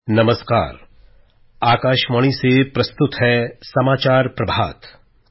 नमस्कार। आकाशवाणी से प्रस्तुत है समाचार प्रभात।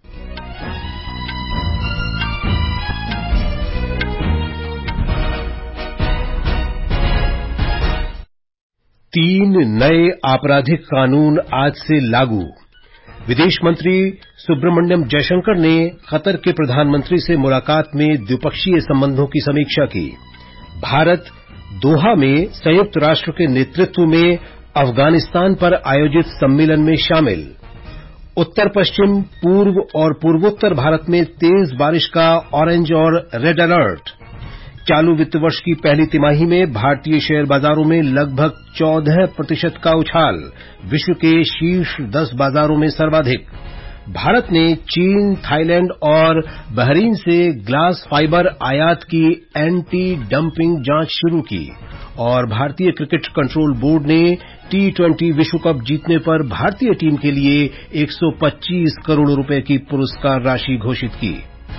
तीन नए आपराधिक कानून आज से लागू। विदेश मंत्री सुब्रमण्यम जयशंकर ने कतर के प्रधानमंत्री से मुलाकात में द्विपक्षीय संबंधों की समीक्षा की। भारत दोहा में संयुक्त राष्ट्र के नेतृत्व में अफगानिस्तान पर आयोजित सम्मेलन में शामिल। उत्तर पश्चिम, पूर्व और पूर्वोत्तर भारत में तेज बारिश का ऑरेंज और रेड अलर्ट। चालू वित्त वर्ष की पहली तिमाही में भारतीय शेयर बाजारों में लगभग 14% का उछाल, विश्व के शीर्ष 10 बाजारों में सर्वाधिक। भारत ने चीन, थाईलैंड और बहरीन से ग्लास फाइबर आयात की एंटी डंपिंग जांच शुरू की। और भारतीय क्रिकेट कंट्रोल बोर्ड ने T20 विश्व कप जीतने पर भारतीय टीम के लिए 125 करोड़ रुपए की पुरस्कार राशि घोषित की।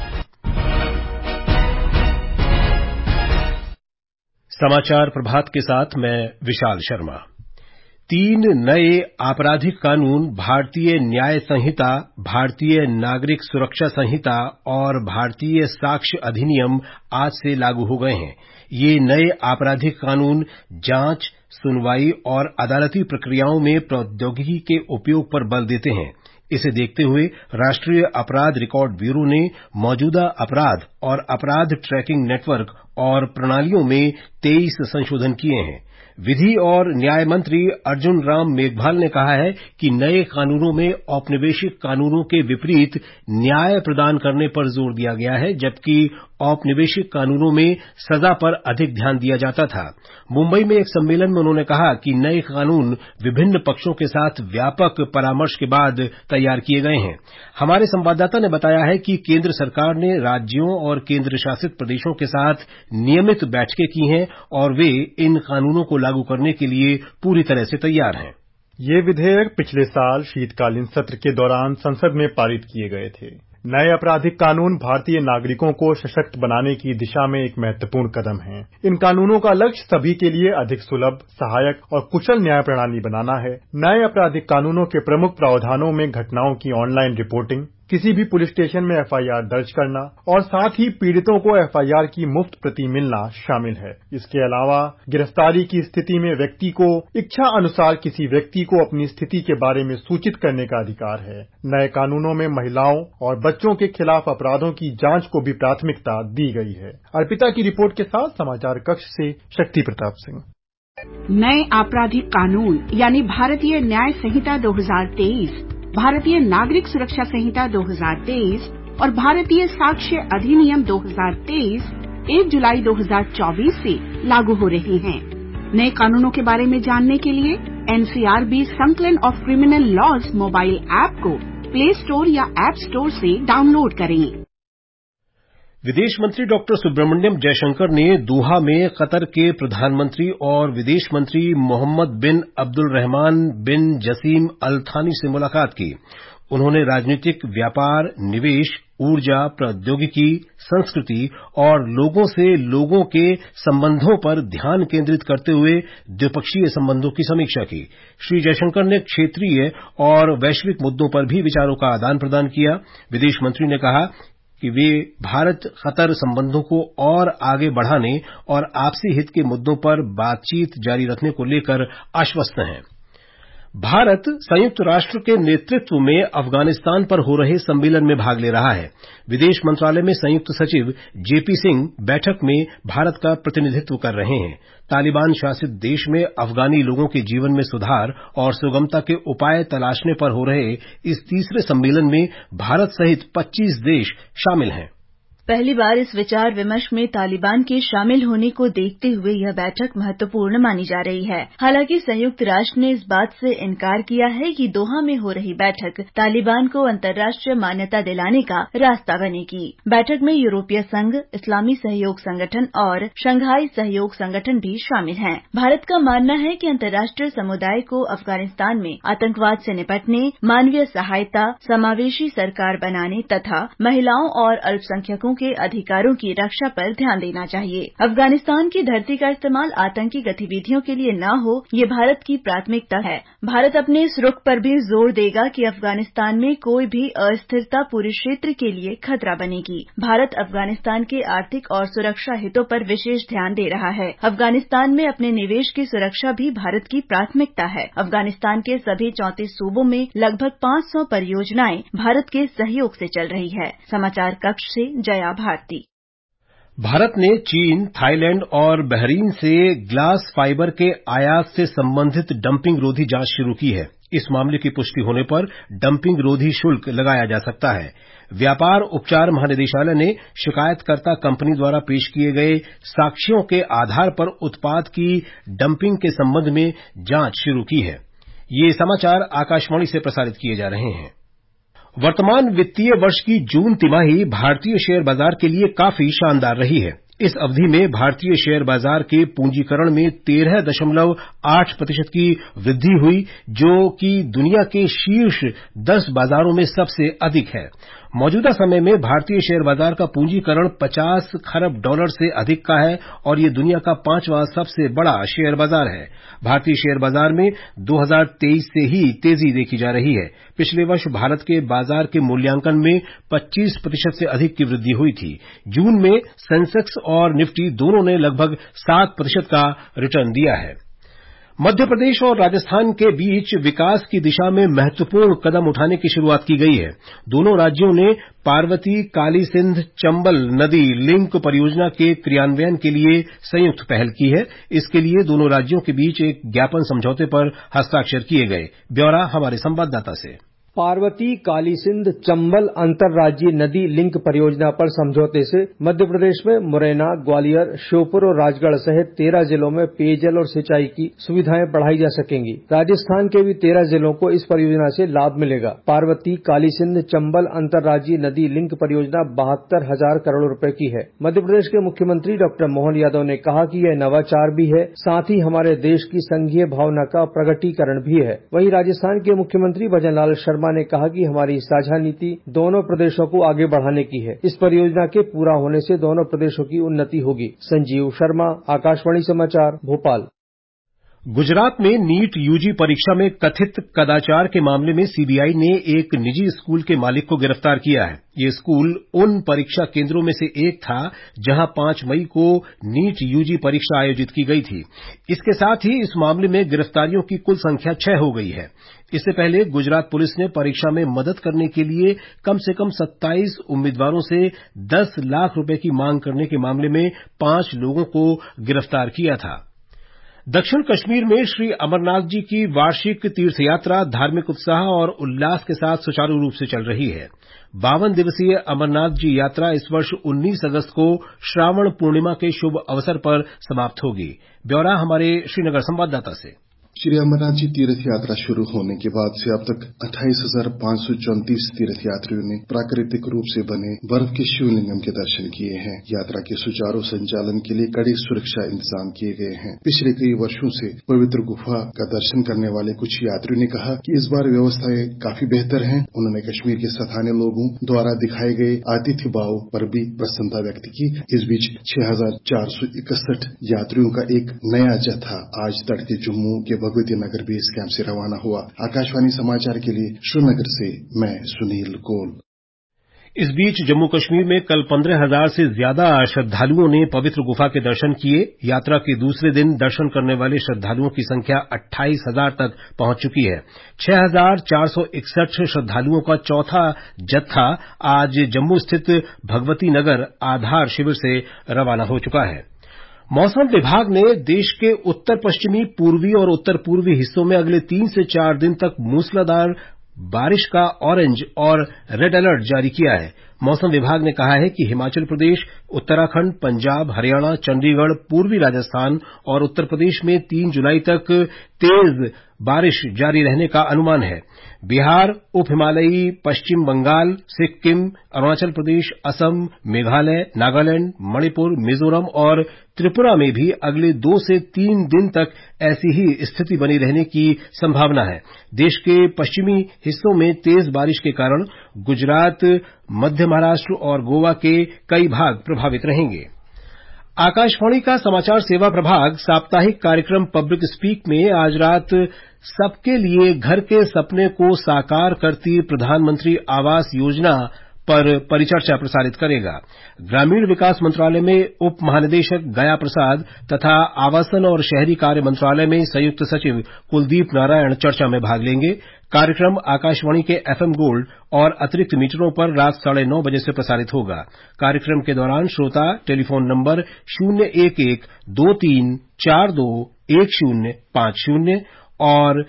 समाचार प्रभात के साथ मैं विशाल शर्मा। तीन नए आपराधिक कानून भारतीय न्याय संहिता, भारतीय नागरिक सुरक्षा संहिता और भारतीय साक्ष्य अधिनियम आज से लागू हो गए हैं। ये नए आपराधिक कानून जांच, सुनवाई और अदालती प्रक्रियाओं में प्रौद्योगिकी के उपयोग पर बल देते हैं। इसे देखते हुए राष्ट्रीय अपराध रिकॉर्ड ब्यूरो ने मौजूदा अपराध और अपराध ट्रैकिंग नेटवर्क और प्रणालियों में 23 संशोधन किए हैं। विधि और न्याय मंत्री अर्जुन राम मेघवाल ने कहा है कि नए कानूनों में औपनिवेशिक कानूनों के विपरीत न्याय प्रदान करने पर जोर दिया गया है, जबकि औपनिवेशिक कानूनों में सजा पर अधिक ध्यान दिया जाता था। मुंबई में एक सम्मेलन में उन्होंने कहा कि नए कानून विभिन्न पक्षों के साथ व्यापक परामर्श के बाद तैयार किए गए हैं। हमारे संवाददाता ने बताया है कि केंद्र सरकार ने राज्यों और केंद्र शासित प्रदेशों के साथ नियमित बैठकें की हैं और वे इन कानूनों को लागू करने के लिए पूरी तरह से तैयार हैं। ये विधेयक पिछले साल शीतकालीन सत्र के दौरान संसद में पारित किए गए थे। नए आपराधिक कानून भारतीय नागरिकों को सशक्त बनाने की दिशा में एक महत्वपूर्ण कदम है। इन कानूनों का लक्ष्य सभी के लिए अधिक सुलभ, सहायक और कुशल न्याय प्रणाली बनाना है। नए आपराधिक कानूनों के प्रमुख प्रावधानों में घटनाओं की ऑनलाइन रिपोर्टिंग, किसी भी पुलिस स्टेशन में FIR दर्ज करना और साथ ही पीड़ितों को FIR की मुफ्त प्रति मिलना शामिल है। इसके अलावा गिरफ्तारी की स्थिति में व्यक्ति को इच्छा अनुसार किसी व्यक्ति को अपनी स्थिति के बारे में सूचित करने का अधिकार है। नए कानूनों में महिलाओं और बच्चों के खिलाफ अपराधों की जांच को भी प्राथमिकता दी गई है। अर्पिता की रिपोर्ट के साथ समाचार कक्ष से शक्ति प्रताप सिंह। नए आपराधिक कानून यानी भारतीय न्याय संहिता 2023, भारतीय नागरिक सुरक्षा संहिता 2023 और भारतीय साक्ष्य अधिनियम 2023 1 जुलाई 2024 से लागू हो रहे हैं। नए कानूनों के बारे में जानने के लिए NCRB संकलन of criminal laws mobile app को प्ले स्टोर या ऐप स्टोर से डाउनलोड करें। विदेश मंत्री डॉक्टर सुब्रमण्यम जयशंकर ने दोहा में कतर के प्रधानमंत्री और विदेश मंत्री मोहम्मद बिन अब्दुल रहमान बिन जसीम अल थानी से मुलाकात की। उन्होंने राजनीतिक, व्यापार, निवेश, ऊर्जा, प्रौद्योगिकी, संस्कृति और लोगों से लोगों के संबंधों पर ध्यान केंद्रित करते हुए द्विपक्षीय संबंधों की समीक्षा की। श्री जयशंकर ने क्षेत्रीय और वैश्विक मुद्दों पर भी विचारों का आदान प्रदान किया। विदेश मंत्री ने कहा कि वे भारत कतर संबंधों को और आगे बढ़ाने और आपसी हित के मुद्दों पर बातचीत जारी रखने को लेकर आश्वस्त हैं। भारत संयुक्त राष्ट्र के नेतृत्व में अफगानिस्तान पर हो रहे सम्मेलन में भाग ले रहा है। विदेश मंत्रालय में संयुक्त सचिव JP सिंह बैठक में भारत का प्रतिनिधित्व कर रहे हैं। तालिबान शासित देश में अफगानी लोगों के जीवन में सुधार और सुगमता के उपाय तलाशने पर हो रहे इस तीसरे सम्मेलन में भारत सहित 25 देश शामिल हैं। पहली बार इस विचार विमर्श में तालिबान के शामिल होने को देखते हुए यह बैठक महत्वपूर्ण मानी जा रही है। हालांकि संयुक्त राष्ट्र ने इस बात से इनकार किया है कि दोहा में हो रही बैठक तालिबान को अंतर्राष्ट्रीय मान्यता दिलाने का रास्ता बनेगी। बैठक में यूरोपीय संघ, इस्लामी सहयोग संगठन और शंघाई सहयोग संगठन भी शामिल हैं। भारत का मानना है कि अंतर्राष्ट्रीय समुदाय को अफगानिस्तान में आतंकवाद से निपटने, मानवीय सहायता, समावेशी सरकार बनाने तथा महिलाओं और अल्पसंख्यकों के अधिकारों की रक्षा पर ध्यान देना चाहिए। अफगानिस्तान की धरती का इस्तेमाल आतंकी गतिविधियों के लिए न हो, ये भारत की प्राथमिकता है। भारत अपने इस रुख पर भी जोर देगा कि अफगानिस्तान में कोई भी अस्थिरता पूरे क्षेत्र के लिए खतरा बनेगी। भारत अफगानिस्तान के आर्थिक और सुरक्षा हितों पर विशेष ध्यान दे रहा है। अफगानिस्तान में अपने निवेश की सुरक्षा भी भारत की प्राथमिकता है। अफगानिस्तान के सभी 34 सूबों में लगभग 500 परियोजनाएं भारत के सहयोग से चल रही है। समाचार कक्ष से जया भारती। भारत ने चीन, थाईलैंड और बहरीन से ग्लास फाइबर के आयात से संबंधित डंपिंग रोधी जांच शुरू की है। इस मामले की पुष्टि होने पर डंपिंग रोधी शुल्क लगाया जा सकता है। व्यापार उपचार महानिदेशालय ने शिकायतकर्ता कंपनी द्वारा पेश किए गए साक्ष्यों के आधार पर उत्पाद की डंपिंग के संबंध में जांच शुरू की है। ये समाचार आकाशवाणी से प्रसारित किए जा रहे हैं। वर्तमान वित्तीय वर्ष की जून तिमाही भारतीय शेयर बाजार के लिए काफी शानदार रही है। इस अवधि में भारतीय शेयर बाजार के पूंजीकरण में 13.8% की वृद्धि हुई, जो कि दुनिया के शीर्ष 10 बाजारों में सबसे अधिक है। मौजूदा समय में भारतीय शेयर बाजार का पूंजीकरण $50 खरब से अधिक का है और ये दुनिया का 5वां सबसे बड़ा शेयर बाजार है। भारतीय शेयर बाजार में 2023 से ही तेजी देखी जा रही है। पिछले वर्ष भारत के बाजार के मूल्यांकन में 25% से अधिक की वृद्धि हुई थी। जून में सेंसेक्स और निफ्टी दोनों ने लगभग 7% का रिटर्न दिया है। मध्य प्रदेश और राजस्थान के बीच विकास की दिशा में महत्वपूर्ण कदम उठाने की शुरुआत की गई है। दोनों राज्यों ने पार्वती काली सिंध चंबल नदी लिंक परियोजना के क्रियान्वयन के लिए संयुक्त पहल की है। इसके लिए दोनों राज्यों के बीच एक ज्ञापन समझौते पर हस्ताक्षर किए गए। ब्यौरा हमारे संवाददाता से। पार्वती काली सिंध चंबल अंतर्राज्यीय नदी लिंक परियोजना पर समझौते से मध्य प्रदेश में मुरैना, ग्वालियर, श्योपुर और राजगढ़ सहित 13 जिलों में पेयजल और सिंचाई की सुविधाएं बढ़ाई जा सकेंगी। राजस्थान के भी 13 जिलों को इस परियोजना से लाभ मिलेगा। पार्वती काली सिंध चंबल अंतर्राज्यीय नदी लिंक परियोजना 72,000 करोड़ रुपए की है। मध्य प्रदेश के मुख्यमंत्री डॉक्टर मोहन यादव ने कहा कि यह नवाचार भी है, साथ ही हमारे देश की संघीय भावना का प्रगटीकरण भी है। वहीं राजस्थान के मुख्यमंत्री भजनलाल शर्मा ने कहा कि हमारी साझा नीति दोनों प्रदेशों को आगे बढ़ाने की है। इस परियोजना के पूरा होने से दोनों प्रदेशों की उन्नति होगी। संजीव शर्मा, आकाशवाणी समाचार, भोपाल। गुजरात में नीट यूजी परीक्षा में कथित कदाचार के मामले में सीबीआई ने एक निजी स्कूल के मालिक को गिरफ्तार किया है। ये स्कूल उन परीक्षा केंद्रों में से एक था जहां 5 मई को नीट यूजी परीक्षा आयोजित की गई थी। इसके साथ ही इस मामले में गिरफ्तारियों की कुल संख्या 6 हो गई है। इससे पहले गुजरात पुलिस ने परीक्षा में मदद करने के लिए कम से कम 27 उम्मीदवारों से 10 लाख रुपए की मांग करने के मामले में 5 लोगों को गिरफ्तार किया था। दक्षिण कश्मीर में श्री अमरनाथ जी की वार्षिक तीर्थयात्रा धार्मिक उत्साह और उल्लास के साथ सुचारू रूप से चल रही है। 52 दिवसीय अमरनाथ जी यात्रा इस वर्ष 19 अगस्त को श्रावण पूर्णिमा के शुभ अवसर पर समाप्त होगी। ब्यौरा हमारे श्रीनगर संवाददाता से। श्री अमरनाथ जी तीर्थ यात्रा शुरू होने के बाद से अब तक 28,534 तीर्थयात्रियों ने प्राकृतिक रूप से बने बर्फ के शिवलिंगम के दर्शन किए हैं। यात्रा के सुचारू संचालन के लिए कड़े सुरक्षा इंतजाम किए गए हैं। पिछले कई वर्षों से पवित्र गुफा का दर्शन करने वाले कुछ यात्रियों ने कहा कि इस बार व्यवस्थाएं काफी बेहतर हैं। उन्होंने कश्मीर के स्थानीय लोगों द्वारा दिखाए गए आतिथ्य भाव पर भी प्रसन्नता व्यक्त की। इस बीच 6,461 यात्रियों का एक नया जत्था आज तड़के जम्मू के भगवती नगर बेस कैंप से रवाना हुआ। आकाशवाणी समाचार के लिए श्रीनगर से मैं सुनील कौल। इस बीच जम्मू कश्मीर में कल 15,000 से ज्यादा श्रद्धालुओं ने पवित्र गुफा के दर्शन किए। यात्रा के दूसरे दिन दर्शन करने वाले श्रद्धालुओं की संख्या 28,000 तक पहुंच चुकी है। 6,461 श्रद्धालुओं का चौथा जत्था आज जम्मू स्थित भगवती नगर आधार शिविर से रवाना हो चुका है। मौसम विभाग ने देश के उत्तर पश्चिमी, पूर्वी और उत्तर पूर्वी हिस्सों में अगले 3 से 4 दिन तक मूसलाधार बारिश का ऑरेंज और रेड अलर्ट जारी किया है। मौसम विभाग ने कहा है कि हिमाचल प्रदेश, उत्तराखंड, पंजाब, हरियाणा, चंडीगढ़, पूर्वी राजस्थान और उत्तर प्रदेश में 3 जुलाई तक तेज बारिश जारी रहने का अनुमान है। बिहार, उप हिमालयी, पश्चिम बंगाल, सिक्किम, अरुणाचल प्रदेश, असम, मेघालय, नागालैंड, मणिपुर, मिजोरम और त्रिपुरा में भी अगले 2 से 3 दिन तक ऐसी ही स्थिति बनी रहने की संभावना है। देश के पश्चिमी हिस्सों में तेज बारिश के कारण गुजरात, मध्य महाराष्ट्र और गोवा के कई भाग प्रभावित रहेंगे। आकाशवाणी का समाचार सेवा प्रभाग साप्ताहिक कार्यक्रम पब्लिक स्पीक में आज रात सबके लिए घर के सपने को साकार करती प्रधानमंत्री आवास योजना पर परिचर्चा प्रसारित करेगा। ग्रामीण विकास मंत्रालय में उप महानिदेशक गया प्रसाद तथा आवासन और शहरी कार्य मंत्रालय में संयुक्त सचिव कुलदीप नारायण चर्चा में भाग लेंगे। कार्यक्रम आकाशवाणी के एफएम गोल्ड और अतिरिक्त मीटरों पर रात 9:30 बजे से प्रसारित होगा। कार्यक्रम के दौरान श्रोता टेलीफोन नंबर 011-2342-1050 और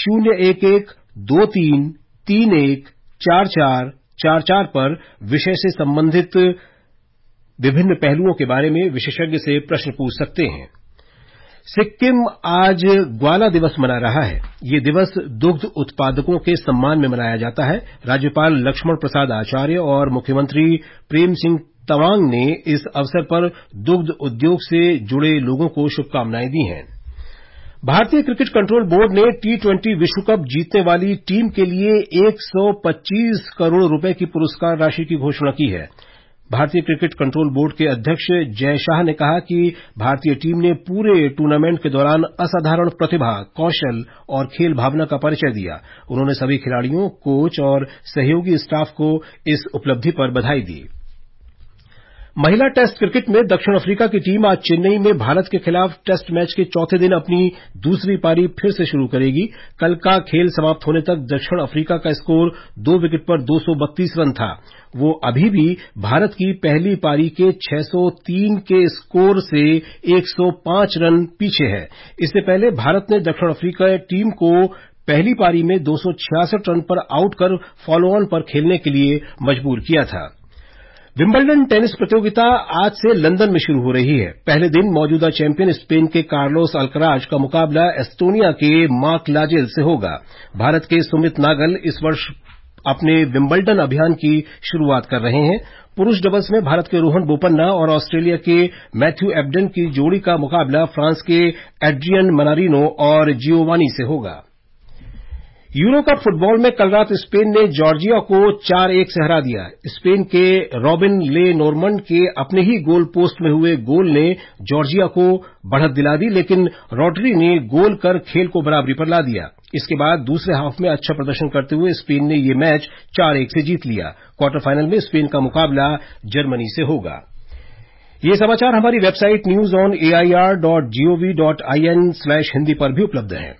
011-2331-4444 पर विषय से संबंधित विभिन्न पहलुओं के बारे में विशेषज्ञ से प्रश्न पूछ सकते हैं। सिक्किम आज ग्वाला दिवस मना रहा है। ये दिवस दुग्ध उत्पादकों के सम्मान में मनाया जाता है। राज्यपाल लक्ष्मण प्रसाद आचार्य और मुख्यमंत्री प्रेम सिंह तवांग ने इस अवसर पर दुग्ध उद्योग से जुड़े लोगों को शुभकामनाएं दी हैं। भारतीय क्रिकेट कंट्रोल बोर्ड ने T20 विश्व कप जीतने वाली टीम के लिए 125 करोड़ रुपए की पुरस्कार राशि की घोषणा की है। भारतीय क्रिकेट कंट्रोल बोर्ड के अध्यक्ष जय शाह ने कहा कि भारतीय टीम ने पूरे टूर्नामेंट के दौरान असाधारण प्रतिभा, कौशल और खेल भावना का परिचय दिया। उन्होंने सभी खिलाड़ियों, कोच और सहयोगी स्टाफ को इस उपलब्धि पर बधाई दी। महिला टेस्ट क्रिकेट में दक्षिण अफ्रीका की टीम आज चेन्नई में भारत के खिलाफ टेस्ट मैच के चौथे दिन अपनी दूसरी पारी फिर से शुरू करेगी। कल का खेल समाप्त होने तक दक्षिण अफ्रीका का स्कोर 2 विकेट पर 232 रन था। वो अभी भी भारत की पहली पारी के 603 के स्कोर से 105 रन पीछे है। इससे पहले भारत ने दक्षिण अफ्रीका टीम को पहली पारी में 266 रन पर आउट कर फॉलो ऑन पर खेलने के लिए मजबूर किया था। विंबलडन टेनिस प्रतियोगिता आज से लंदन में शुरू हो रही है। पहले दिन मौजूदा चैंपियन स्पेन के कार्लोस अल्कराज का मुकाबला एस्टोनिया के मार्क लाजेल से होगा। भारत के सुमित नागल इस वर्ष अपने विंबलडन अभियान की शुरुआत कर रहे हैं। पुरुष डबल्स में भारत के रोहन बोपन्ना और ऑस्ट्रेलिया के मैथ्यू एबडन की जोड़ी का मुकाबला फ्रांस के एड्रियन मनारिनो और जियोवानी से होगा। यूरो कप फुटबॉल में कल रात स्पेन ने जॉर्जिया को 4-1 से हरा दिया। स्पेन के रॉबिन ले नॉर्मंड के अपने ही गोल पोस्ट में हुए गोल ने जॉर्जिया को बढ़त दिला दी, लेकिन रॉड्री ने गोल कर खेल को बराबरी पर ला दिया। इसके बाद दूसरे हाफ में अच्छा प्रदर्शन करते हुए स्पेन ने ये मैच 4-1 से जीत लिया। क्वार्टर फाइनल में स्पेन का मुकाबला जर्मनी से होगा। ये समाचार हमारी वेबसाइट newsonair.gov.in/hindi पर भी उपलब्ध हैं।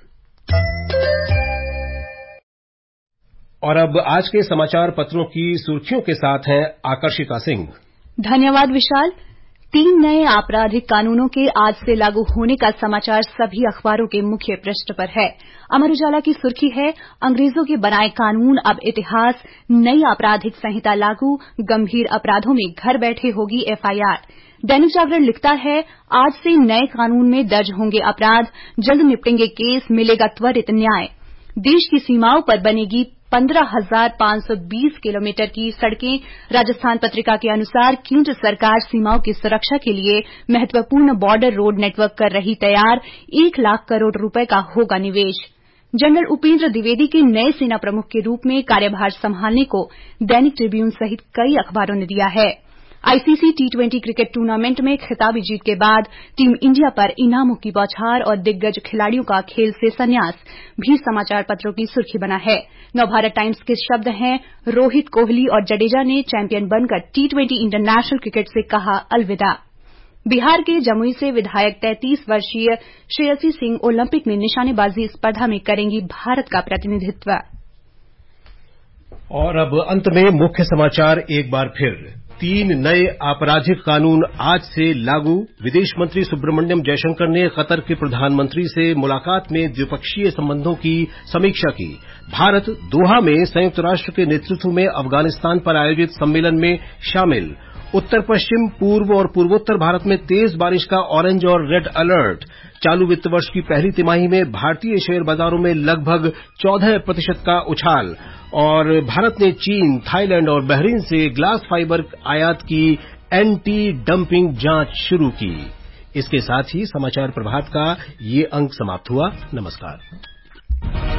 और अब आज के समाचार पत्रों की सुर्खियों के साथ हैं आकर्षिका सिंह। धन्यवाद विशाल। 3 नए आपराधिक कानूनों के आज से लागू होने का समाचार सभी अखबारों के मुख्य पृष्ठ पर है। अमर उजाला की सुर्खी है, अंग्रेजों के बनाए कानून अब इतिहास, नई आपराधिक संहिता लागू, गंभीर अपराधों में घर बैठे होगी एफआईआर। दैनिक जागरण लिखता है, आज से नए कानून में दर्ज होंगे अपराध, जल्द निपटेंगे केस, मिलेगा त्वरित न्याय। देश की सीमाओं पर बनेगी 15,520 किलोमीटर की सड़कें। राजस्थान पत्रिका के अनुसार केंद्र सरकार सीमाओं की सुरक्षा के लिए महत्वपूर्ण बॉर्डर रोड नेटवर्क कर रही तैयार, 1 लाख करोड़ रुपए का होगा निवेश। जनरल उपेंद्र द्विवेदी के नए सेना प्रमुख के रूप में कार्यभार संभालने को दैनिक ट्रिब्यून सहित कई अखबारों ने दिया है। आईसीसी T20 क्रिकेट टूर्नामेंट में खिताबी जीत के बाद टीम इंडिया पर इनामों की बौछार और दिग्गज खिलाड़ियों का खेल से संन्यास भी समाचार पत्रों की सुर्खी बना है। नवभारत टाइम्स के शब्द हैं, रोहित, कोहली और जडेजा ने चैंपियन बनकर T20 इंटरनेशनल क्रिकेट से कहा अलविदा। बिहार के जमुई से विधायक 33 वर्षीय श्रेयसी सिंह ओलंपिक में निशानेबाजी स्पर्धा में करेंगी भारत का प्रतिनिधित्व। और अब अंत में मुख्य समाचार एक बार फिर। 3 नए आपराधिक कानून आज से लागू। विदेश मंत्री सुब्रमण्यम जयशंकर ने कतर के प्रधानमंत्री से मुलाकात में द्विपक्षीय संबंधों की समीक्षा की। भारत दोहा में संयुक्त राष्ट्र के नेतृत्व में अफगानिस्तान पर आयोजित सम्मेलन में शामिल। उत्तर पश्चिम, पूर्व और पूर्वोत्तर भारत में तेज बारिश का ऑरेंज और रेड अलर्ट। चालू वित्त वर्ष की पहली तिमाही में भारतीय शेयर बाजारों में लगभग 14% का उछाल। और भारत ने चीन, थाईलैंड और बहरीन से ग्लास फाइबर आयात की एंटी डंपिंग जांच शुरू की। इसके साथ ही समाचार प्रभात का ये अंक समाप्त हुआ। नमस्कार।